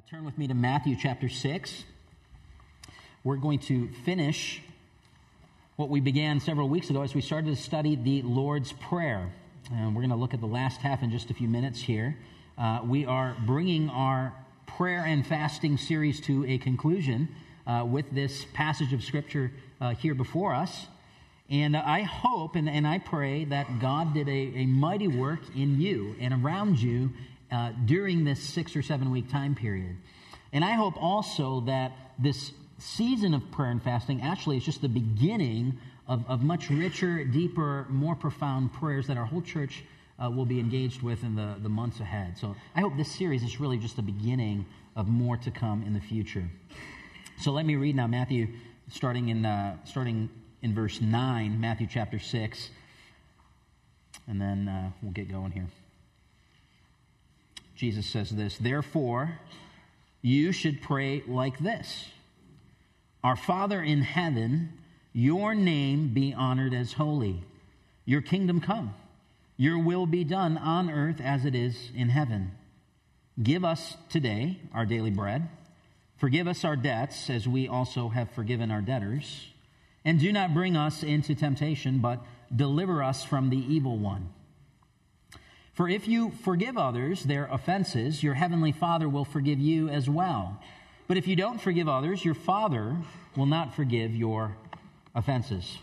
Turn with me to Matthew chapter 6. We're going to finish what we began several weeks ago as we started to study the Lord's Prayer. And we're going to look at the last half in just a few minutes here. We are bringing our prayer and fasting series to a conclusion with this passage of Scripture here before us. And I hope and I pray that God did a mighty work in you and around you during this 6 or 7 week time period. And I hope also that this season of prayer and fasting actually is just the beginning of much richer, deeper, more profound prayers that our whole church will be engaged with in the months ahead. So I hope this series is really just the beginning of more to come in the future. So let me read now Matthew, starting in verse 9, Matthew chapter 6, and then we'll get going here. Jesus says this, "Therefore, you should pray like this. Our Father in heaven, your name be honored as holy. Your kingdom come. Your will be done on earth as it is in heaven. Give us today our daily bread. Forgive us our debts as we also have forgiven our debtors. And do not bring us into temptation, but deliver us from the evil one. For if you forgive others their offenses, your heavenly Father will forgive you as well. But if you don't forgive others, your Father will not forgive your offenses."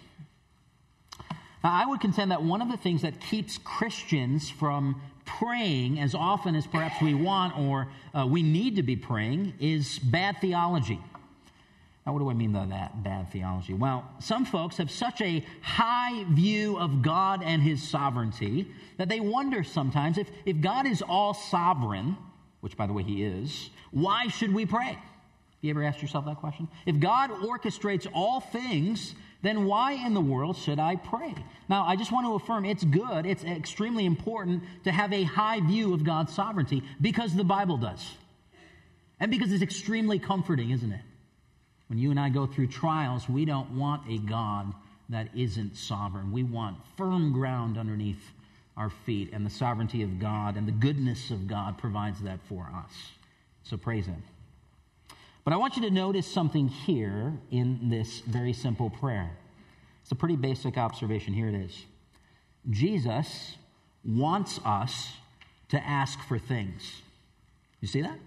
Now, I would contend that one of the things that keeps Christians from praying as often as perhaps we want or we need to be praying is bad theology. Now, what do I mean by that, bad theology? Well, some folks have such a high view of God and His sovereignty that they wonder sometimes if God is all sovereign, which, by the way, He is, why should we pray? You ever asked yourself that question? If God orchestrates all things, then why in the world should I pray? Now, I just want to affirm it's good, it's extremely important to have a high view of God's sovereignty because the Bible does. And because it's extremely comforting, isn't it? When you and I go through trials, we don't want a God that isn't sovereign. We want firm ground underneath our feet, and the sovereignty of God and the goodness of God provides that for us. So praise Him. But I want you to notice something here in this very simple prayer. It's a pretty basic observation. Here it is. Jesus wants us to ask for things. You see that?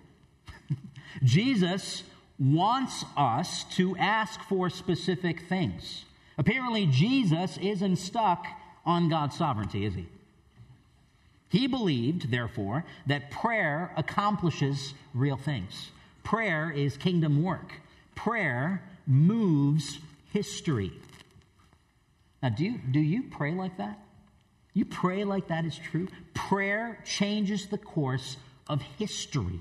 Jesus wants us to ask for specific things. Apparently, Jesus isn't stuck on God's sovereignty, is He? He believed, therefore, that prayer accomplishes real things. Prayer is kingdom work. Prayer moves history. Now, do you pray like that? You pray like that is true? Prayer changes the course of history.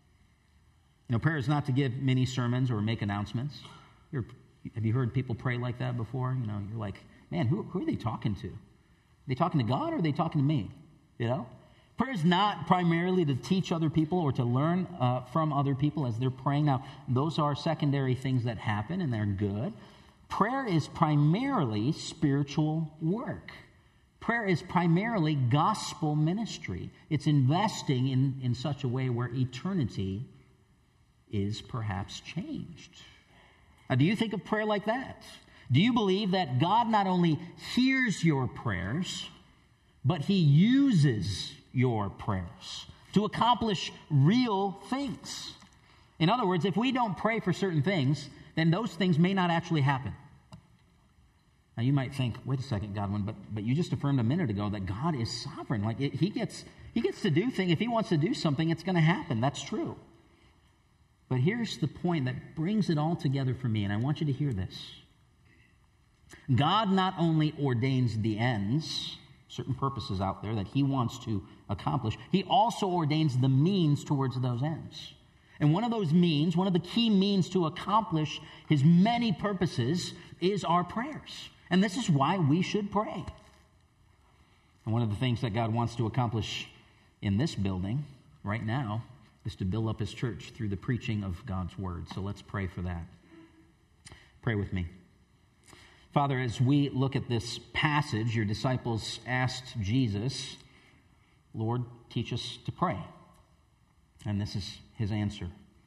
You know, prayer is not to give mini sermons or make announcements. Have you heard people pray like that before? You know, you're like, man, who are they talking to? Are they talking to God or are they talking to me? You know? Prayer is not primarily to teach other people or to learn from other people as they're praying. Now, those are secondary things that happen and they're good. Prayer is primarily spiritual work. Prayer is primarily gospel ministry. It's investing in such a way where eternity is perhaps changed. Now, do you think of prayer like that? Do you believe that God not only hears your prayers, but He uses your prayers to accomplish real things? In other words, if we don't pray for certain things, then those things may not actually happen. Now, you might think, wait a second, Godwin, but you just affirmed a minute ago that God is sovereign. Like He gets to do things. If He wants to do something, it's going to happen. That's true. But here's the point that brings it all together for me, and I want you to hear this. God not only ordains the ends, certain purposes out there that He wants to accomplish, He also ordains the means towards those ends. And one of those means, one of the key means to accomplish His many purposes is our prayers. And this is why we should pray. And one of the things that God wants to accomplish in this building right now is to build up His church through the preaching of God's Word. So let's pray for that. Pray with me. Father, as we look at this passage, your disciples asked Jesus, Lord, teach us to pray. And this is His answer.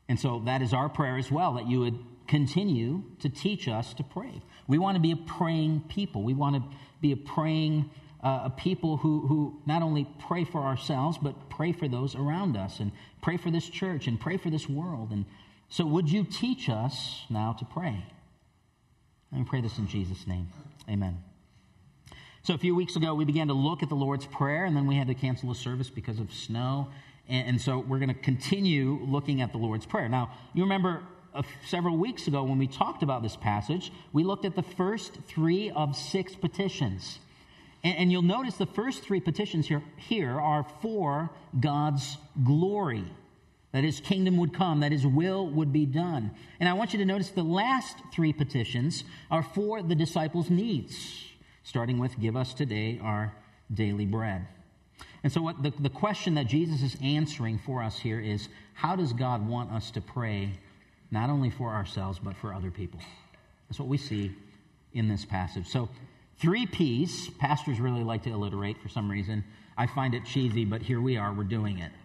And so that is our prayer as well, that you would continue to teach us to pray. We want to be a praying people. We want to be a praying people who not only pray for ourselves, but pray for those around us, and pray for this church, and pray for this world. And so would you teach us now to pray? Let me pray this in Jesus' name. Amen. So a few weeks ago, we began to look at the Lord's Prayer, and then we had to cancel a service because of snow. And so we're going to continue looking at the Lord's Prayer. Now, you remember several weeks ago when we talked about this passage, we looked at the first 3 of 6 petitions. And you'll notice the first 3 petitions here are for God's glory, that His kingdom would come, that His will would be done. And I want you to notice the last 3 petitions are for the disciples' needs, starting with, give us today our daily bread. And so what the question that Jesus is answering for us here is, how does God want us to pray, not only for ourselves, but for other people? That's what we see in this passage. So 3 P's. Pastors really like to alliterate for some reason. I find it cheesy, but here we are. We're doing it.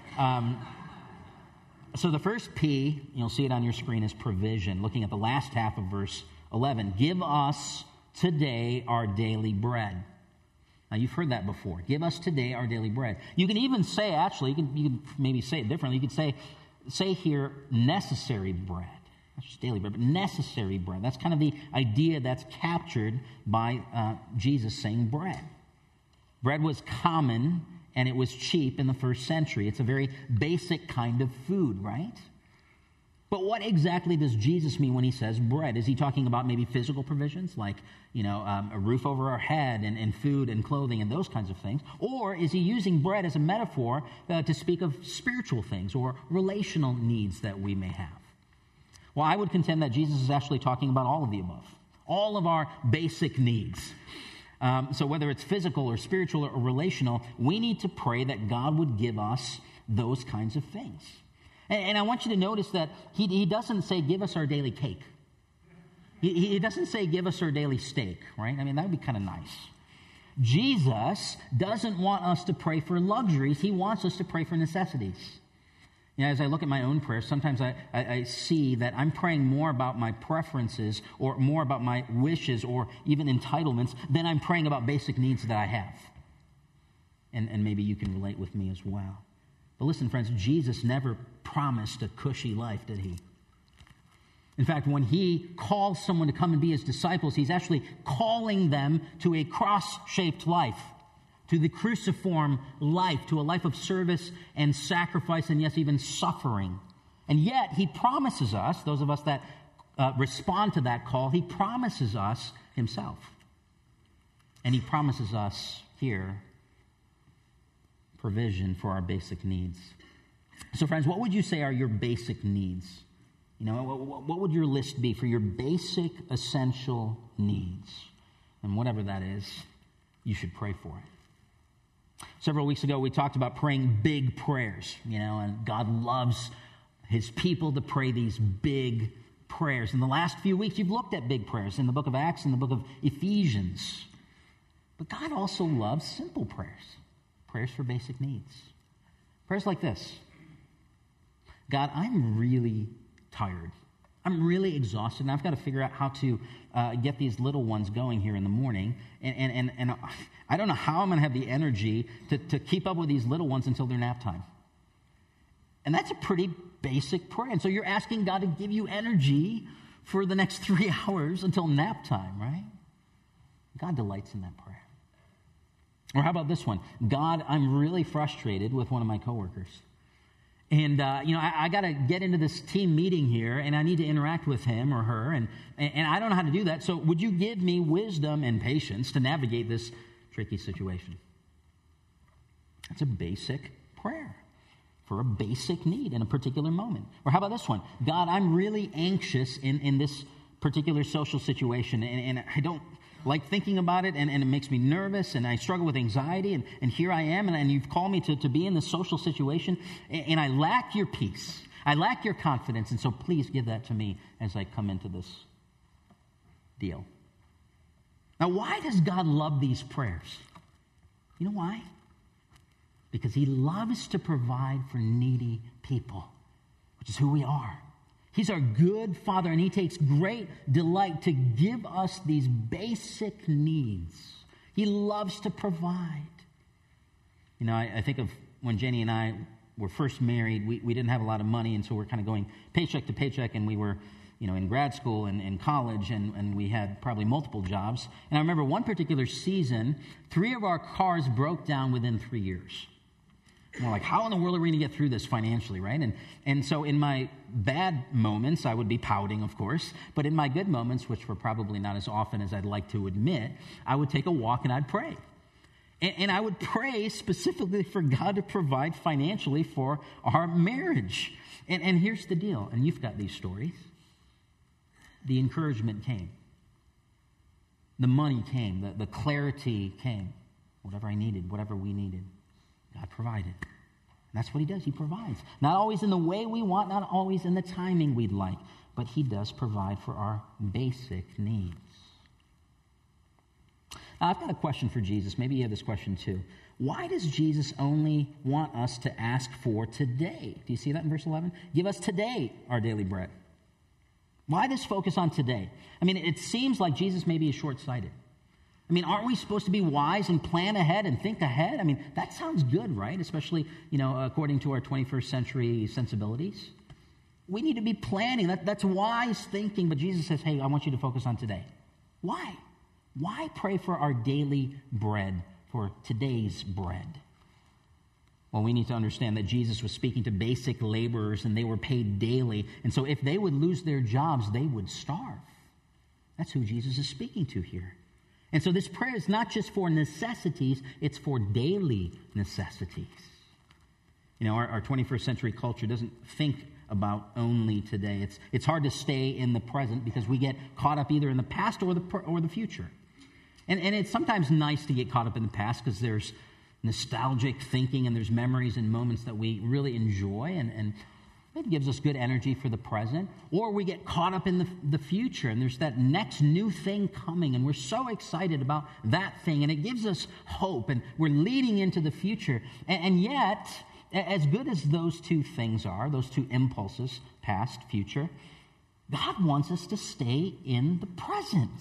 So the first P, you'll see it on your screen, is provision. Looking at the last half of verse 11. Give us today our daily bread. Now, you've heard that before. Give us today our daily bread. You can even say, actually, you can maybe say it differently. You could say here, necessary bread. Not just daily bread, but necessary bread. That's kind of the idea that's captured by Jesus saying bread. Bread was common, and it was cheap in the first century. It's a very basic kind of food, right? But what exactly does Jesus mean when He says bread? Is He talking about maybe physical provisions, like, a roof over our head and food and clothing and those kinds of things? Or is He using bread as a metaphor to speak of spiritual things or relational needs that we may have? Well, I would contend that Jesus is actually talking about all of the above, all of our basic needs. So whether it's physical or spiritual or relational, we need to pray that God would give us those kinds of things. And I want you to notice that he doesn't say, give us our daily cake. He doesn't say, give us our daily steak, right? I mean, that would be kind of nice. Jesus doesn't want us to pray for luxuries. He wants us to pray for necessities. As I look at my own prayers, sometimes I see that I'm praying more about my preferences or more about my wishes or even entitlements than I'm praying about basic needs that I have. And maybe you can relate with me as well. But listen, friends, Jesus never promised a cushy life, did He? In fact, when He calls someone to come and be His disciples, He's actually calling them to a cross-shaped life, to the cruciform life, to a life of service and sacrifice and, yes, even suffering. And yet, He promises us, those of us that respond to that call, He promises us Himself. And He promises us here provision for our basic needs. So, friends, what would you say are your basic needs? What would your list be for your basic, essential needs? And whatever that is, you should pray for it. Several weeks ago, we talked about praying big prayers, and God loves His people to pray these big prayers. In the last few weeks, you've looked at big prayers in the book of Acts and the book of Ephesians. But God also loves simple prayers, prayers for basic needs. Prayers like this: God, I'm really tired. I'm really exhausted, and I've got to figure out how to get these little ones going here in the morning. And I don't know how I'm going to have the energy to keep up with these little ones until their nap time. And that's a pretty basic prayer. And so you're asking God to give you energy for the next 3 hours until nap time, right? God delights in that prayer. Or how about this one? God, I'm really frustrated with one of my coworkers. And, I got to get into this team meeting here, and I need to interact with him or her, and I don't know how to do that. So would you give me wisdom and patience to navigate this tricky situation? That's a basic prayer for a basic need in a particular moment. Or how about this one? God, I'm really anxious in this particular social situation, and I don't like thinking about it, and it makes me nervous, and I struggle with anxiety, and here I am, and you've called me to be in this social situation, and I lack your peace. I lack your confidence, and so please give that to me as I come into this deal. Now, why does God love these prayers? You know why? Because He loves to provide for needy people. which is who we are. He's our good Father, and He takes great delight to give us these basic needs. He loves to provide. You know, I think of when Jenny and I were first married, we didn't have a lot of money, and so we're kind of going paycheck to paycheck, and we were, you know, in grad school and in college, and we had probably multiple jobs. And I remember one particular season, 3 of our cars broke down within 3 years. And we're like, how in the world are we going to get through this financially, right? And so in my bad moments, I would be pouting, of course. But in my good moments, which were probably not as often as I'd like to admit, I would take a walk and I'd pray. And I would pray specifically for God to provide financially for our marriage. And here's the deal, and you've got these stories. The encouragement came. The money came. The clarity came. Whatever I needed, whatever we needed, God provided. And that's what He does. He provides. Not always in the way we want, not always in the timing we'd like, but He does provide for our basic needs. Now, I've got a question for Jesus. Maybe you have this question too. Why does Jesus only want us to ask for today? Do you see that in verse 11? Give us today our daily bread. Why this focus on today? I mean, it seems like Jesus maybe is short-sighted. I mean, aren't we supposed to be wise and plan ahead and think ahead? I mean, that sounds good, right? Especially, you know, according to our 21st century sensibilities. We need to be planning. That's wise thinking. But Jesus says, hey, I want you to focus on today. Why? Why pray for our daily bread, for today's bread? Well, we need to understand that Jesus was speaking to basic laborers, and they were paid daily. And so if they would lose their jobs, they would starve. That's who Jesus is speaking to here. And so this prayer is not just for necessities, it's for daily necessities. You know, our 21st century culture doesn't think about only today. It's hard to stay in the present because we get caught up either in the past or the future. And it's sometimes nice to get caught up in the past because there's nostalgic thinking and there's memories and moments that we really enjoy, and it gives us good energy for the present. Or we get caught up in the future, and there's that next new thing coming, and we're so excited about that thing, and it gives us hope, and we're leading into the future. And yet, as good as those two things are, those two impulses, past, future, God wants us to stay in the present.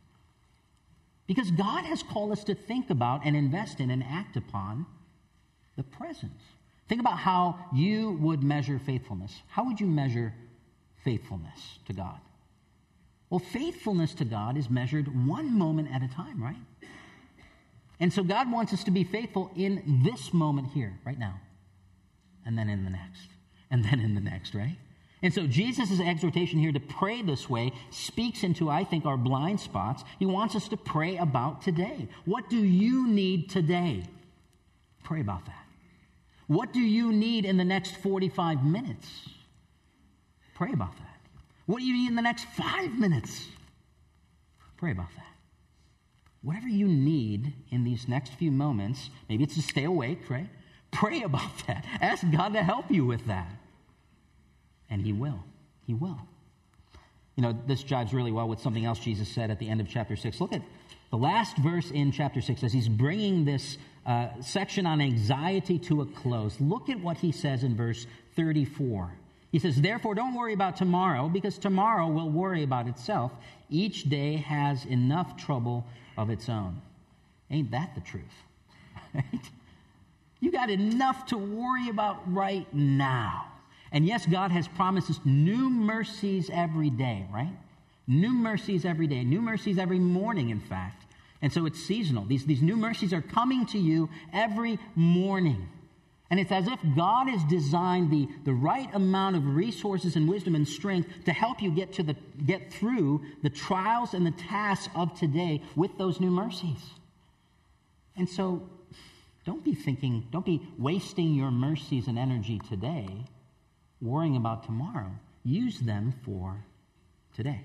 Because God has called us to think about and invest in and act upon the present. Think about how you would measure faithfulness. How would you measure faithfulness to God? Well, faithfulness to God is measured one moment at a time, right? And so God wants us to be faithful in this moment here, right now. And then in the next. And then in the next, right? And so Jesus' exhortation here to pray this way speaks into, I think, our blind spots. He wants us to pray about today. What do you need today? Pray about that. What do you need in the next 45 minutes? Pray about that. What do you need in the next 5 minutes? Pray about that. Whatever you need in these next few moments, maybe it's to stay awake, right? Pray about that. Ask God to help you with that. And He will. He will. You know, this jives really well with something else Jesus said at the end of chapter 6. Look at the last verse in chapter 6 as He's bringing this section on anxiety to a close. Look at what He says in verse 34. He says, therefore, don't worry about tomorrow, because tomorrow will worry about itself. Each day has enough trouble of its own. Ain't that the truth? Right? You got enough to worry about right now. And yes, God has promised us new mercies every day, right? New mercies every day. New mercies every morning, in fact. And so it's seasonal. These new mercies are coming to you every morning. And it's as if God has designed the right amount of resources and wisdom and strength to help you get through the trials and the tasks of today with those new mercies. And so don't be wasting your mercies and energy today worrying about tomorrow. Use them for today.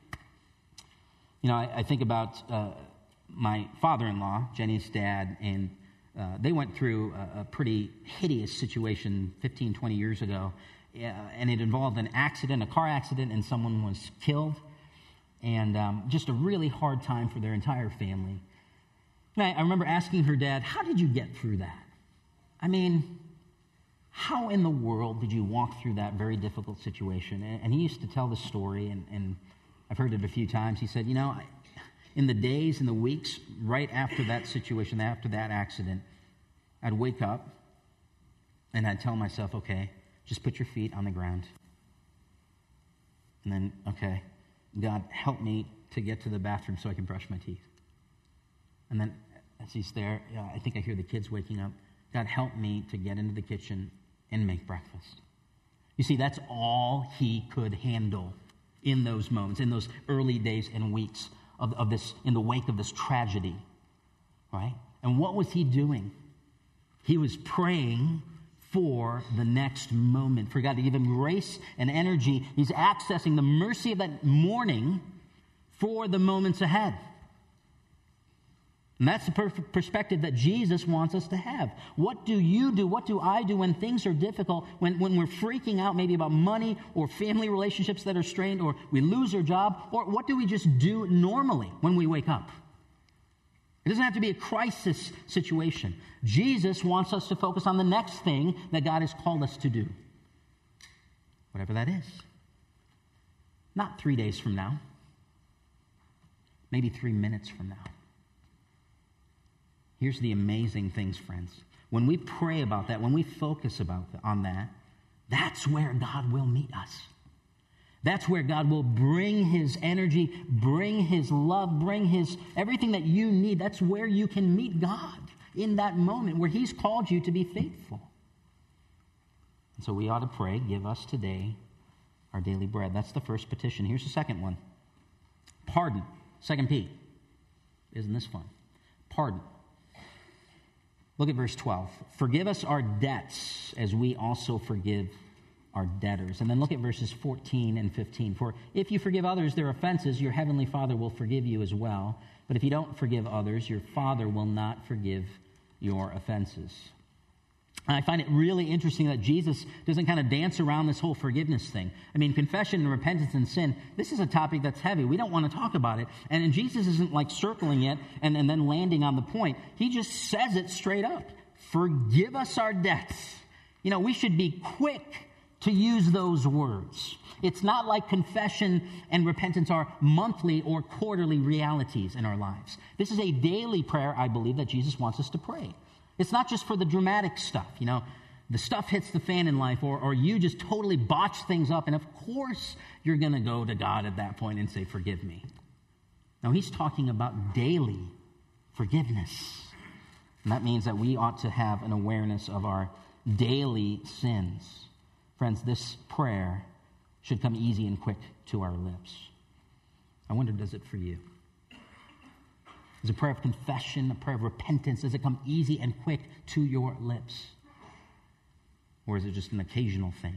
You know, I think about my father-in-law, Jenny's dad, and they went through a pretty hideous situation 15, 20 years ago, and it involved an accident, a car accident, and someone was killed, and just a really hard time for their entire family. And I remember asking her dad, how did you get through that? I mean, how in the world did you walk through that very difficult situation? And he used to tell the story, and I've heard it a few times. He said, in the days and the weeks right after that situation, after that accident, I'd wake up and I'd tell myself, okay, just put your feet on the ground. And then, okay, God, help me to get to the bathroom so I can brush my teeth. And then as he's there, I think I hear the kids waking up. God, help me to get into the kitchen and make breakfast. You see, that's all he could handle in those moments, in those early days and weeks of this, in the wake of this tragedy, right? And what was he doing? He was praying for the next moment, for God to give him grace and energy. He's accessing the mercy of that morning for the moments ahead. And that's the perfect perspective that Jesus wants us to have. What do you do? What do I do when things are difficult, when we're freaking out maybe about money or family relationships that are strained, or we lose our job, or what do we just do normally when we wake up? It doesn't have to be a crisis situation. Jesus wants us to focus on the next thing that God has called us to do. Whatever that is. Not 3 days from now. Maybe 3 minutes from now. Here's the amazing things, friends. When we pray about that, when we focus on that, that's where God will meet us. That's where God will bring his energy, bring his love, bring his everything that you need. That's where you can meet God in that moment where he's called you to be faithful. And so we ought to pray, give us today our daily bread. That's the first petition. Here's the second one. Pardon. Second P. Isn't this fun? Pardon. Look at verse 12. Forgive us our debts as we also forgive our debtors. And then look at verses 14 and 15. For if you forgive others their offenses, your heavenly Father will forgive you as well. But if you don't forgive others, your Father will not forgive your offenses. And I find it really interesting that Jesus doesn't kind of dance around this whole forgiveness thing. I mean, confession and repentance and sin, this is a topic that's heavy. We don't want to talk about it. And Jesus isn't like circling it and then landing on the point. He just says it straight up. Forgive us our debts. We should be quick to use those words. It's not like confession and repentance are monthly or quarterly realities in our lives. This is a daily prayer, I believe, that Jesus wants us to pray. It's not just for the dramatic stuff, the stuff hits the fan in life, or you just totally botch things up, and of course you're going to go to God at that point and say, forgive me. Now, he's talking about daily forgiveness. And that means that we ought to have an awareness of our daily sins. Friends, this prayer should come easy and quick to our lips. I wonder, does it for you? Is a prayer of confession, a prayer of repentance, does it come easy and quick to your lips? Or is it just an occasional thing?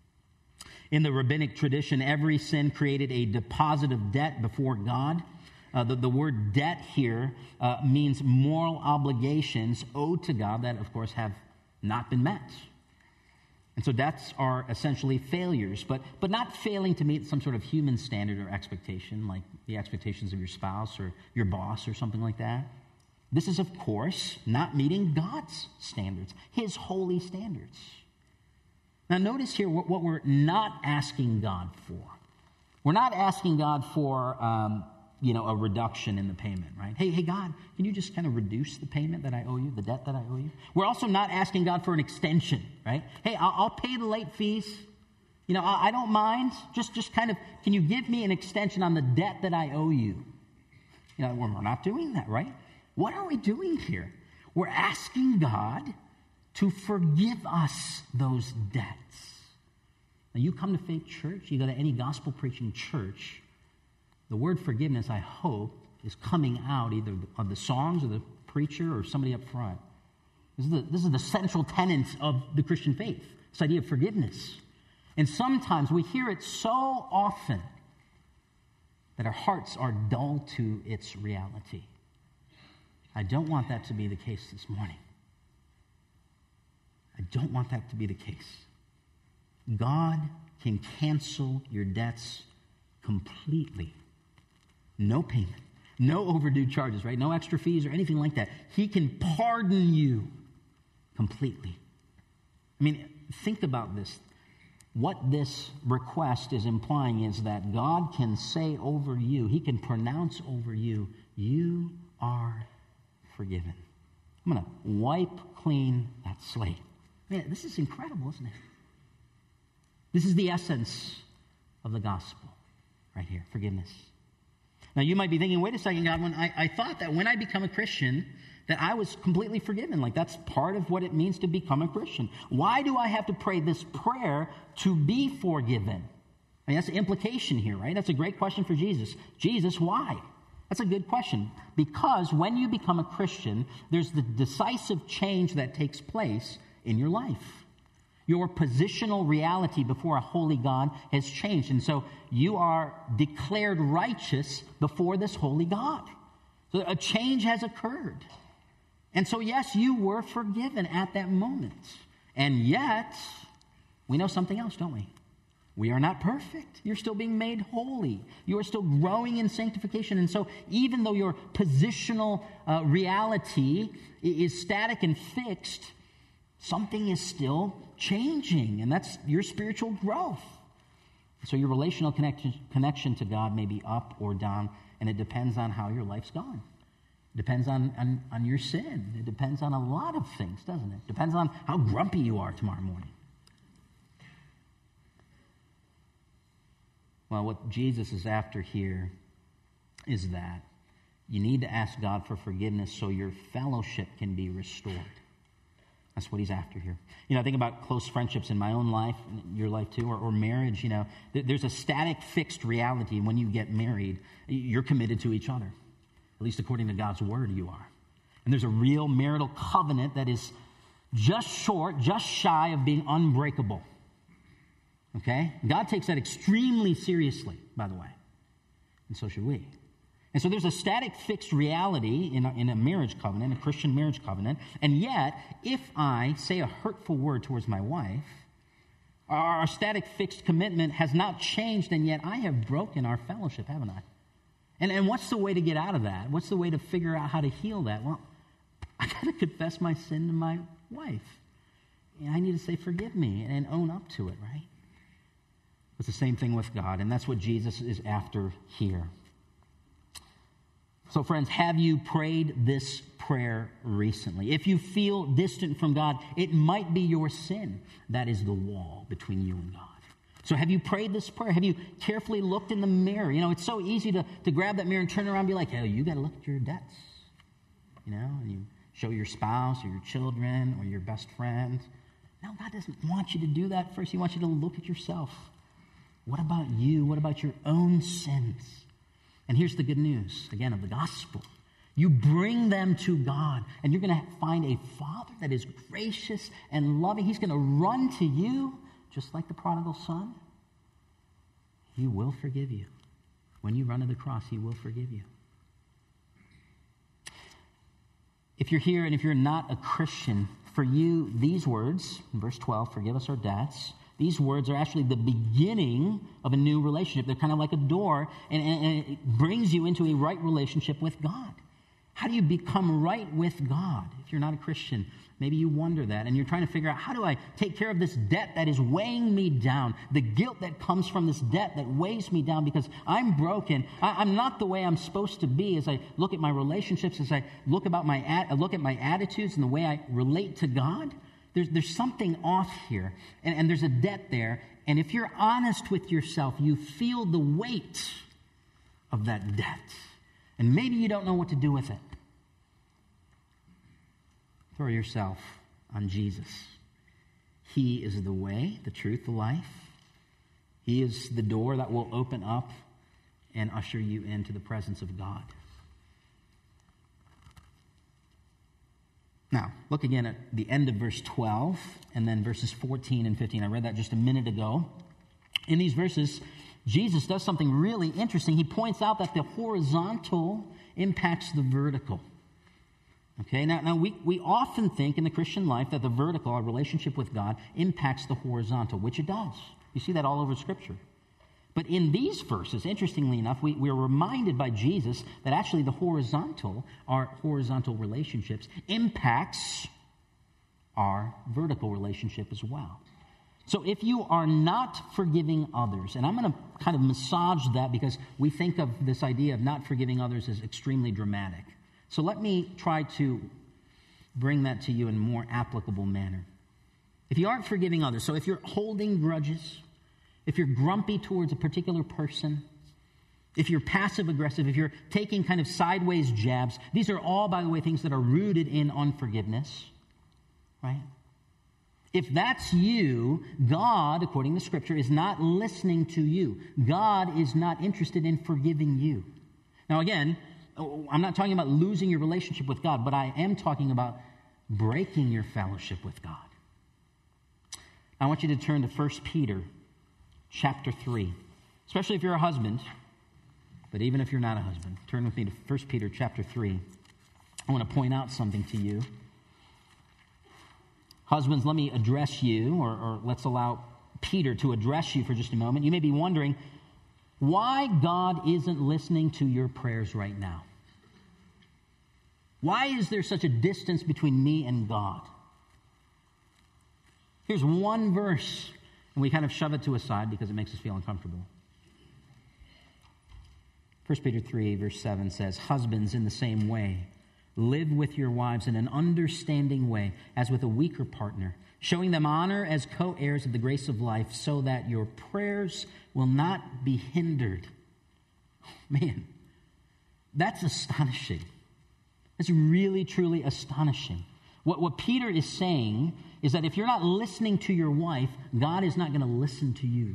In the rabbinic tradition, every sin created a deposit of debt before God. The word debt here means moral obligations owed to God that, of course, have not been met. And so debts are essentially failures, but not failing to meet some sort of human standard or expectation, like the expectations of your spouse or your boss or something like that. This is, of course, not meeting God's standards, his holy standards. Now, notice here what we're not asking God for. We're not asking God for, a reduction in the payment, right? Hey, God, can you just kind of reduce the payment that I owe you, the debt that I owe you? We're also not asking God for an extension, right? Hey, I'll pay the late fees. I don't mind. Just kind of, can you give me an extension on the debt that I owe you? We're not doing that, right? What are we doing here? We're asking God to forgive us those debts. Now, you come to Faith Church, you go to any gospel preaching church, the word forgiveness, I hope, is coming out either of the songs or the preacher or somebody up front. This is the central tenet of the Christian faith, this idea of forgiveness. And sometimes we hear it so often that our hearts are dull to its reality. I don't want that to be the case this morning. I don't want that to be the case. God can cancel your debts completely. No payment, no overdue charges, right? No extra fees or anything like that. He can pardon you completely. I mean, think about this. What this request is implying is that God can say over you, he can pronounce over you, you are forgiven. I'm going to wipe clean that slate. Man, this is incredible, isn't it? This is the essence of the gospel right here, forgiveness. Now, you might be thinking, wait a second, God, when I thought that when I become a Christian, that I was completely forgiven. Like, that's part of what it means to become a Christian. Why do I have to pray this prayer to be forgiven? I mean, that's the implication here, right? That's a great question for Jesus. Jesus, why? That's a good question. Because when you become a Christian, there's the decisive change that takes place in your life. Your positional reality before a holy God has changed. And so you are declared righteous before this holy God. So a change has occurred. And so, yes, you were forgiven at that moment. And yet, we know something else, don't we? We are not perfect. You're still being made holy. You are still growing in sanctification. And so, even though your positional reality is static and fixed, something is still changing, and that's your spiritual growth. So your relational connection to God may be up or down, and it depends on how your life's gone. It depends on your sin. It depends on a lot of things, doesn't it? It depends on how grumpy you are tomorrow morning. Well, what Jesus is after here is that you need to ask God for forgiveness so your fellowship can be restored. That's what he's after here. You know, I think about close friendships in my own life, your life too, or marriage. You know, there's a static, fixed reality. When you get married, you're committed to each other. At least according to God's word, you are. And there's a real marital covenant that is just short, just shy of being unbreakable. Okay? God takes that extremely seriously, by the way. And so should we. And so there's a static, fixed reality in a marriage covenant, a Christian marriage covenant. And yet, if I say a hurtful word towards my wife, our static, fixed commitment has not changed, and yet I have broken our fellowship, haven't I? And what's the way to get out of that? What's the way to figure out how to heal that? Well, I got to confess my sin to my wife. And I need to say, forgive me, and own up to it, right? It's the same thing with God, and that's what Jesus is after here. So, friends, have you prayed this prayer recently? If you feel distant from God, it might be your sin that is the wall between you and God. So have you prayed this prayer? Have you carefully looked in the mirror? You know, it's so easy to grab that mirror and turn around and be like, hey, you got to look at your debts. You know, and you show your spouse or your children or your best friend. No, God doesn't want you to do that first. He wants you to look at yourself. What about you? What about your own sins? And here's the good news, again, of the gospel. You bring them to God, and you're going to find a Father that is gracious and loving. He's going to run to you, just like the prodigal son. He will forgive you. When you run to the cross, he will forgive you. If you're here and if you're not a Christian, for you, these words, in verse 12, forgive us our debts, these words are actually the beginning of a new relationship. They're kind of like a door, and it brings you into a right relationship with God. How do you become right with God? If you're not a Christian, maybe you wonder that, and you're trying to figure out, how do I take care of this debt that is weighing me down? The guilt that comes from this debt that weighs me down because I'm broken. I'm not the way I'm supposed to be as I look at my relationships, as I look at my attitudes and the way I relate to God. There's something off here, and there's a debt there. And if you're honest with yourself, you feel the weight of that debt. And maybe you don't know what to do with it. Throw yourself on Jesus. He is the way, the truth, the life. He is the door that will open up and usher you into the presence of God. Now, look again at the end of verse 12 and then verses 14 and 15. I read that just a minute ago. In these verses, Jesus does something really interesting. He points out that the horizontal impacts the vertical. Okay, now we often think in the Christian life that the vertical, our relationship with God, impacts the horizontal, which it does. You see that all over Scripture. But in these verses, interestingly enough, we're reminded by Jesus that actually our horizontal relationships impacts our vertical relationship as well. So if you are not forgiving others, and I'm going to kind of massage that because we think of this idea of not forgiving others as extremely dramatic. So let me try to bring that to you in a more applicable manner. If you aren't forgiving others, so if you're holding grudges, if you're grumpy towards a particular person, if you're passive aggressive, if you're taking kind of sideways jabs, these are all, by the way, things that are rooted in unforgiveness, right? If that's you, God, according to Scripture, is not listening to you. God is not interested in forgiving you. Now again, I'm not talking about losing your relationship with God, but I am talking about breaking your fellowship with God. I want you to turn to 1 Peter chapter 3, especially if you're a husband, but even if you're not a husband. Turn with me to 1 Peter chapter 3. I want to point out something to you. Husbands, let me address you, or let's allow Peter to address you for just a moment. You may be wondering why God isn't listening to your prayers right now. Why is there such a distance between me and God? Here's one verse, and we kind of shove it to a side because it makes us feel uncomfortable. 1 Peter 3, verse 7 says, "Husbands, in the same way, live with your wives in an understanding way, as with a weaker partner, showing them honor as co-heirs of the grace of life, so that your prayers will not be hindered." Man, that's astonishing. It's really, truly astonishing. What Peter is saying is that if you're not listening to your wife, God is not going to listen to you.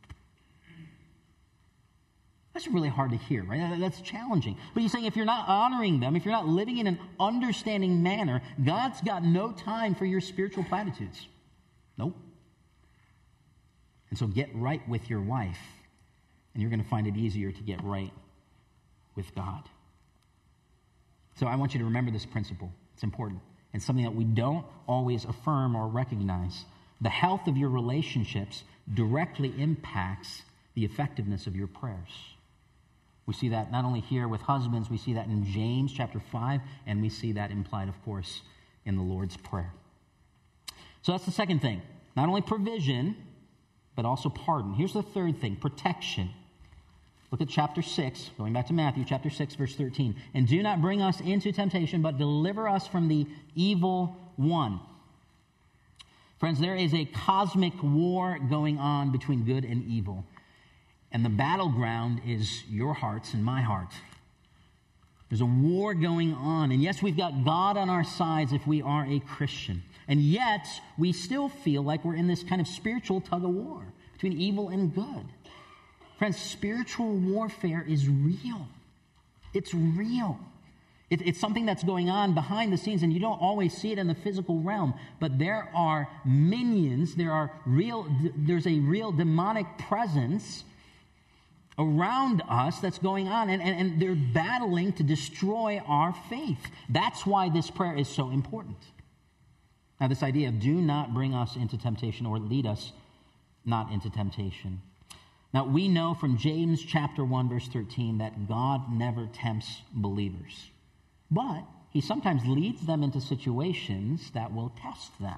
That's really hard to hear, right? That's challenging. But he's saying if you're not honoring them, if you're not living in an understanding manner, God's got no time for your spiritual platitudes. Nope. And so get right with your wife, and you're going to find it easier to get right with God. So I want you to remember this principle. It's important. It's something that we don't always affirm or recognize. The health of your relationships directly impacts the effectiveness of your prayers. We see that not only here with husbands, we see that in James chapter 5, and we see that implied, of course, in the Lord's Prayer. So that's the second thing. Not only provision, but also pardon. Here's the third thing, protection. Look at chapter 6, going back to Matthew, chapter 6, verse 13. "And do not bring us into temptation, but deliver us from the evil one." Friends, there is a cosmic war going on between good and evil. And the battleground is your hearts and my heart. There's a war going on. And yes, we've got God on our sides if we are a Christian. And yet, we still feel like we're in this kind of spiritual tug of war between evil and good. Friends, spiritual warfare is real. It's real. It's something that's going on behind the scenes, and you don't always see it in the physical realm. But there are minions, there's a real demonic presence around us that's going on, and they're battling to destroy our faith. That's why this prayer is so important. Now, this idea of do not bring us into temptation or lead us not into temptation. Now, we know from James chapter 1, verse 13, that God never tempts believers. But he sometimes leads them into situations that will test them.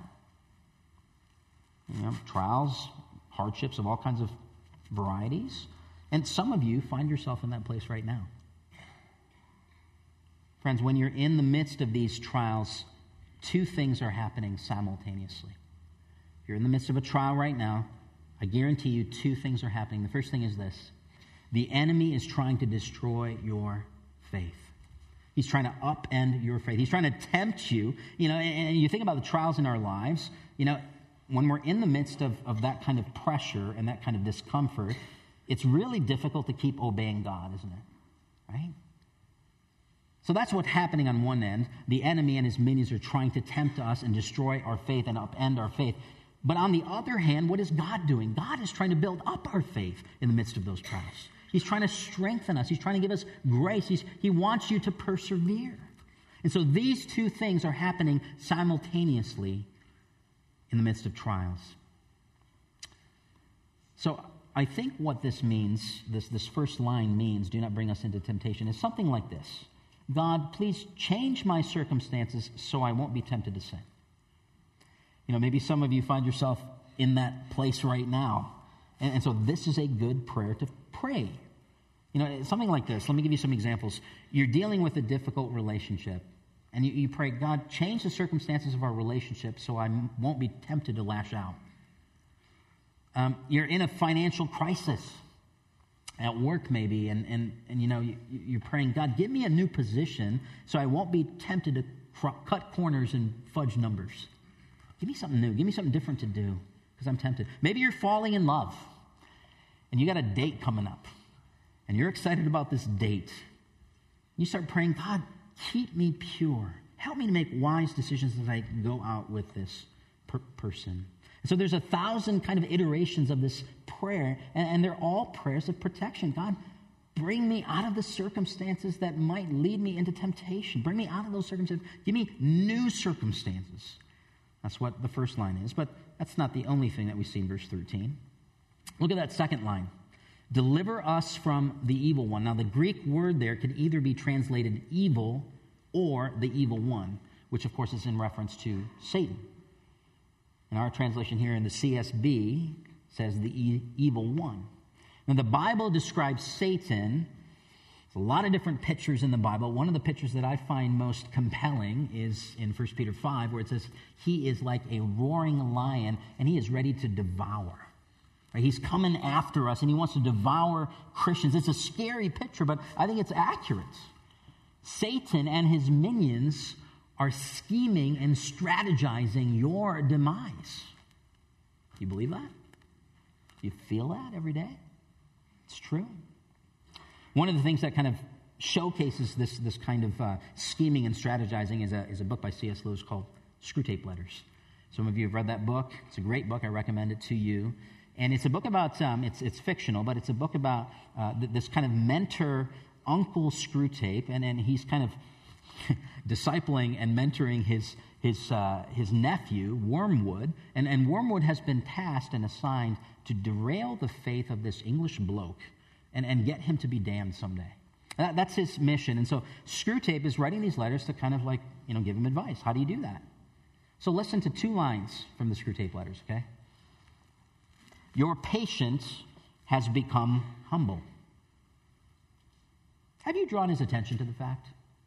Trials, hardships of all kinds of varieties. And some of you find yourself in that place right now. Friends, when you're in the midst of these trials, two things are happening simultaneously. If you're in the midst of a trial right now, I guarantee you two things are happening. The first thing is this. The enemy is trying to destroy your faith. He's trying to upend your faith. He's trying to tempt you. And you think about the trials in our lives, when we're in the midst of that kind of pressure and that kind of discomfort, it's really difficult to keep obeying God, isn't it? Right? So that's what's happening on one end. The enemy and his minions are trying to tempt us and destroy our faith and upend our faith. But on the other hand, what is God doing? God is trying to build up our faith in the midst of those trials. He's trying to strengthen us. He's trying to give us grace. He wants you to persevere. And so these two things are happening simultaneously in the midst of trials. So I think what this means, this first line means, do not bring us into temptation, is something like this. God, please change my circumstances so I won't be tempted to sin. Maybe some of you find yourself in that place right now. And so this is a good prayer to pray. You know, something like this. Let me give you some examples. You're dealing with a difficult relationship, and you pray, God, change the circumstances of our relationship so I won't be tempted to lash out. You're in a financial crisis at work maybe, and you know, you're praying, God, give me a new position so I won't be tempted to cut corners and fudge numbers. Give me something new. Give me something different to do because I'm tempted. Maybe you're falling in love, and you got a date coming up, and you're excited about this date. You start praying, God, keep me pure. Help me to make wise decisions as I go out with this person. So there's 1,000 kind of iterations of this prayer, and they're all prayers of protection. God, bring me out of the circumstances that might lead me into temptation. Bring me out of those circumstances. Give me new circumstances. That's what the first line is, but that's not the only thing that we see in verse 13. Look at that second line. Deliver us from the evil one. Now, the Greek word there could either be translated evil or the evil one, which, of course, is in reference to Satan. And our translation here in the CSB says the evil one. Now, the Bible describes Satan. There's a lot of different pictures in the Bible. One of the pictures that I find most compelling is in 1 Peter 5, where it says he is like a roaring lion, and he is ready to devour. Right? He's coming after us, and he wants to devour Christians. It's a scary picture, but I think it's accurate. Satan and his minions are scheming and strategizing your demise. Do you believe that? Do you feel that every day? It's true. One of the things that kind of showcases this kind of scheming and strategizing is a book by C.S. Lewis called Screwtape Letters. Some of you have read that book. It's a great book. I recommend it to you. And it's a book about, it's fictional, but it's a book about this kind of mentor, Uncle Screwtape, and he's kind of discipling and mentoring his nephew, Wormwood, and Wormwood has been tasked and assigned to derail the faith of this English bloke and get him to be damned someday. That's his mission. And so Screwtape is writing these letters to kind of like, give him advice. How do you do that? So listen to 2 lines from the Screwtape letters, okay? Your patience has become humble. Have you drawn his attention to the fact?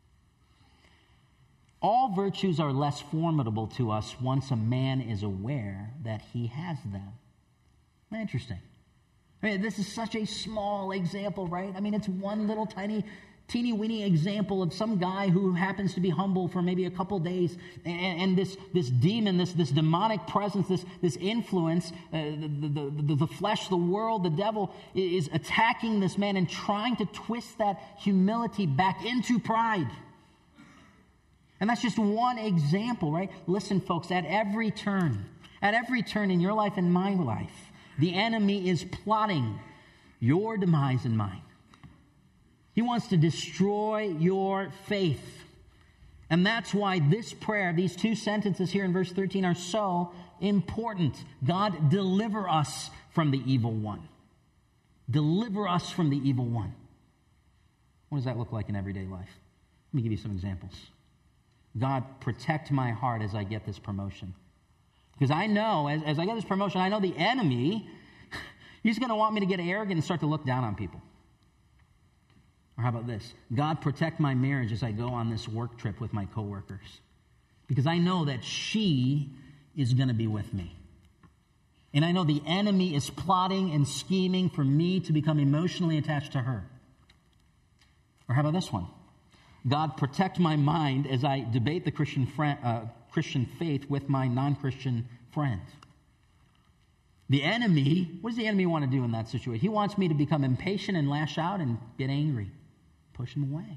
All virtues are less formidable to us once a man is aware that he has them. Interesting. I mean, this is such a small example, right? I mean, it's one little teeny-weeny example of some guy who happens to be humble for maybe a couple days, and this demon, this demonic presence, this influence, the flesh, the world, the devil is attacking this man and trying to twist that humility back into pride. And that's just one example, right? Listen, folks, at every turn in your life and my life, the enemy is plotting your demise and mine. He wants to destroy your faith. And that's why this prayer, these 2 sentences here in verse 13 are so important. God, deliver us from the evil one. Deliver us from the evil one. What does that look like in everyday life? Let me give you some examples. God, protect my heart as I get this promotion. Because I know, as I get this promotion, I know the enemy, he's going to want me to get arrogant and start to look down on people. Or how about this? God, protect my marriage as I go on this work trip with my coworkers. Because I know that she is going to be with me. And I know the enemy is plotting and scheming for me to become emotionally attached to her. Or how about this one? God, protect my mind as I debate the Christian faith with my non-Christian friend. The enemy, what does the enemy want to do in that situation? He wants me to become impatient and lash out and get angry. Push him away.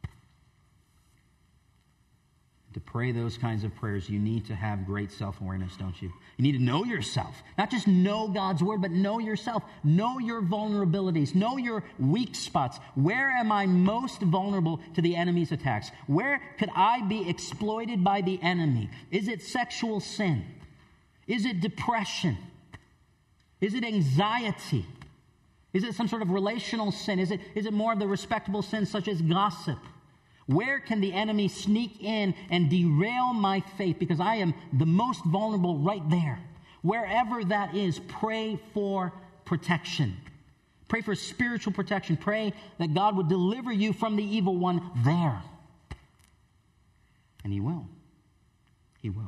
To pray those kinds of prayers, you need to have great self-awareness, don't you? You need to know yourself. Not just know God's word, but know yourself. Know your vulnerabilities. Know your weak spots. Where am I most vulnerable to the enemy's attacks? Where could I be exploited by the enemy? Is it sexual sin? Is it depression? Is it anxiety? Is it some sort of relational sin? Is it more of the respectable sins such as gossip? Where can the enemy sneak in and derail my faith because I am the most vulnerable right there? Wherever that is, pray for protection. Pray for spiritual protection. Pray that God would deliver you from the evil one there. And He will. He will.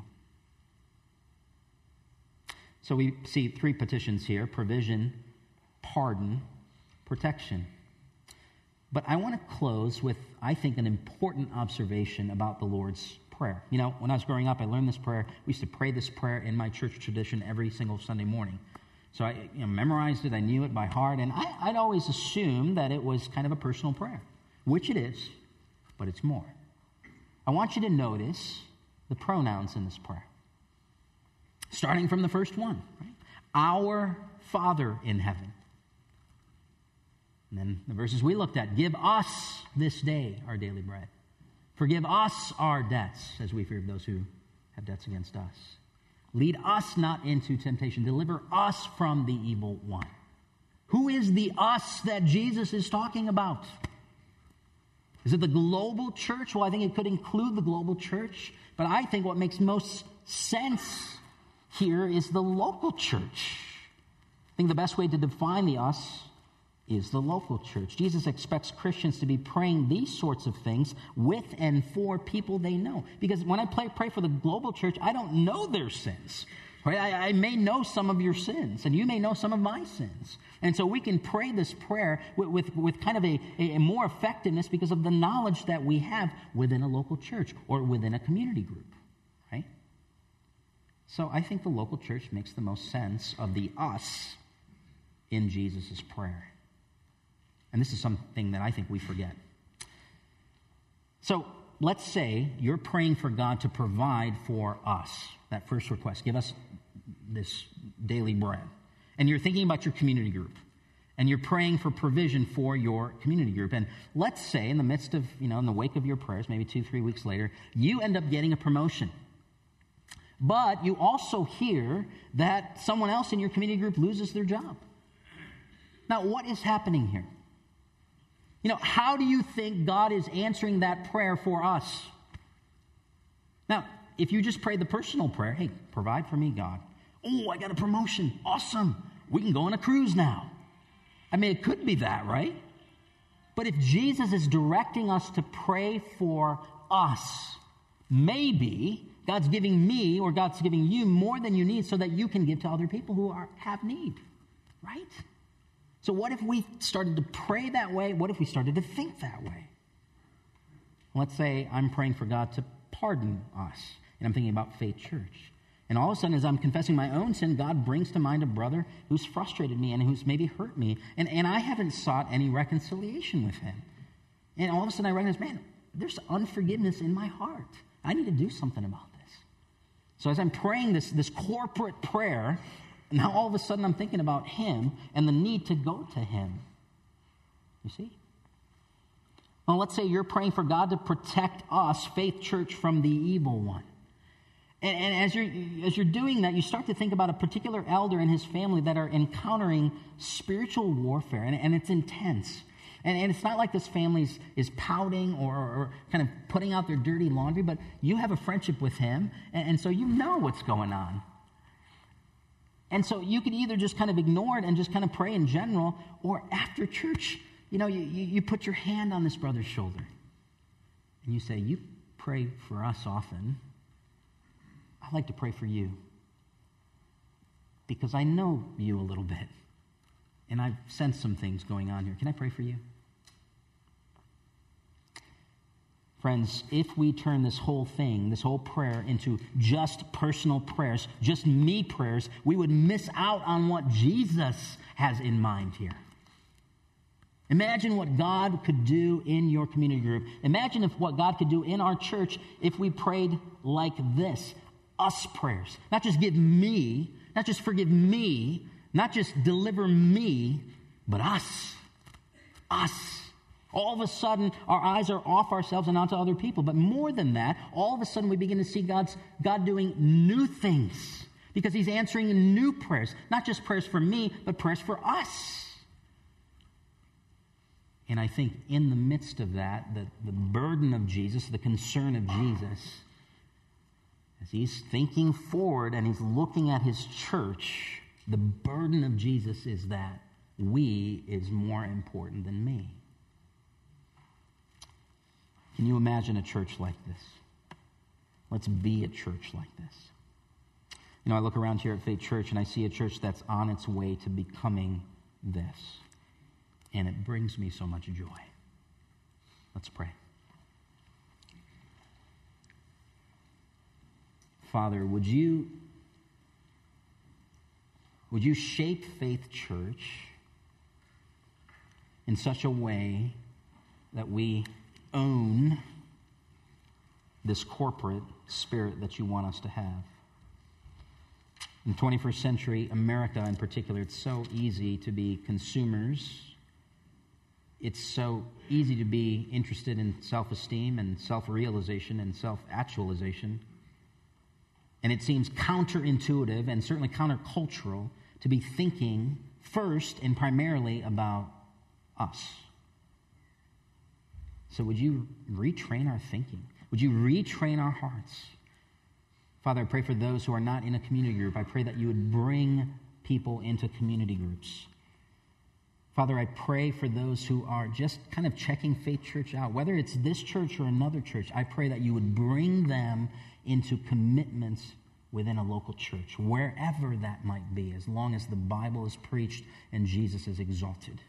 So we see three petitions here: provision, pardon, protection. But I want to close with, I think, an important observation about the Lord's Prayer. You know, when I was growing up, I learned this prayer. We used to pray this prayer in my church tradition every single Sunday morning. So I memorized it, I knew it by heart, and I'd always assumed that it was kind of a personal prayer, which it is, but it's more. I want you to notice the pronouns in this prayer. Starting from the first one, right? Our Father in heaven. And then the verses we looked at: give us this day our daily bread. Forgive us our debts, as we forgive those who have debts against us. Lead us not into temptation. Deliver us from the evil one. Who is the us that Jesus is talking about? Is it the global church? Well, I think it could include the global church. But I think what makes most sense here is the local church. I think the best way to define the us is the local church. Jesus expects Christians to be praying these sorts of things with and for people they know. Because when I pray for the global church, I don't know their sins. Right? I may know some of your sins, and you may know some of my sins. And so we can pray this prayer with kind of a more effectiveness because of the knowledge that we have within a local church or within a community group. Right? So I think the local church makes the most sense of the us in Jesus' prayer. And this is something that I think we forget. So let's say you're praying for God to provide for us. That first request: give us this daily bread. And you're thinking about your community group. And you're praying for provision for your community group. And let's say in the midst of, in the wake of your prayers, maybe 2-3 weeks later, you end up getting a promotion. But you also hear that someone else in your community group loses their job. Now, what is happening here? How do you think God is answering that prayer for us? Now, if you just pray the personal prayer, hey, provide for me, God. Oh, I got a promotion. Awesome. We can go on a cruise now. I mean, it could be that, right? But if Jesus is directing us to pray for us, maybe God's giving me or God's giving you more than you need so that you can give to other people who have need, right? So what if we started to pray that way? What if we started to think that way? Let's say I'm praying for God to pardon us, and I'm thinking about Faith Church. And all of a sudden, as I'm confessing my own sin, God brings to mind a brother who's frustrated me and who's maybe hurt me, and I haven't sought any reconciliation with him. And all of a sudden I recognize, man, there's unforgiveness in my heart. I need to do something about this. So as I'm praying this corporate prayer, now all of a sudden I'm thinking about him and the need to go to him. You see? Well, let's say you're praying for God to protect us, Faith Church, from the evil one. And as you're doing that, you start to think about a particular elder and his family that are encountering spiritual warfare, and it's intense. And it's not like this family is pouting or kind of putting out their dirty laundry, but you have a friendship with him, and so you know what's going on. And so you could either just kind of ignore it and just kind of pray in general, or after church, you put your hand on this brother's shoulder, and you say, you pray for us often. I'd like to pray for you because I know you a little bit, and I've sensed some things going on here. Can I pray for you? Friends, if we turn this whole thing, this whole prayer, into just personal prayers, just me prayers, we would miss out on what Jesus has in mind here. Imagine what God could do in your community group. Imagine what God could do in our church if we prayed like this. Us prayers. Not just give me, not just forgive me, not just deliver me, but us. Us. All of a sudden, our eyes are off ourselves and onto other people. But more than that, all of a sudden we begin to see God doing new things because he's answering new prayers. Not just prayers for me, but prayers for us. And I think in the midst of that, the burden of Jesus, the concern of Jesus, as he's thinking forward and he's looking at his church, the burden of Jesus is that we is more important than me. Can you imagine a church like this? Let's be a church like this. You know, I look around here at Faith Church and I see a church that's on its way to becoming this. And it brings me so much joy. Let's pray. Father, would you shape Faith Church in such a way that we own this corporate spirit that you want us to have? In 21st century America in particular, it's so easy to be consumers. It's so easy to be interested in self-esteem and self-realization and self-actualization. And it seems counterintuitive and certainly countercultural to be thinking first and primarily about us. So would you retrain our thinking? Would you retrain our hearts? Father, I pray for those who are not in a community group. I pray that you would bring people into community groups. Father, I pray for those who are just kind of checking Faith Church out, whether it's this church or another church. I pray that you would bring them into commitments within a local church, wherever that might be, as long as the Bible is preached and Jesus is exalted.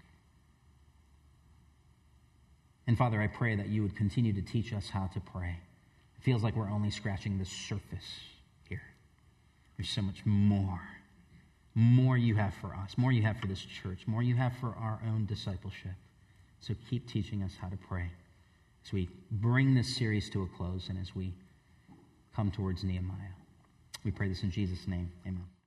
And Father, I pray that you would continue to teach us how to pray. It feels like we're only scratching the surface here. There's so much more. More you have for us, more you have for this church, more you have for our own discipleship. So keep teaching us how to pray as we bring this series to a close and as we come towards Nehemiah. We pray this in Jesus' name. Amen.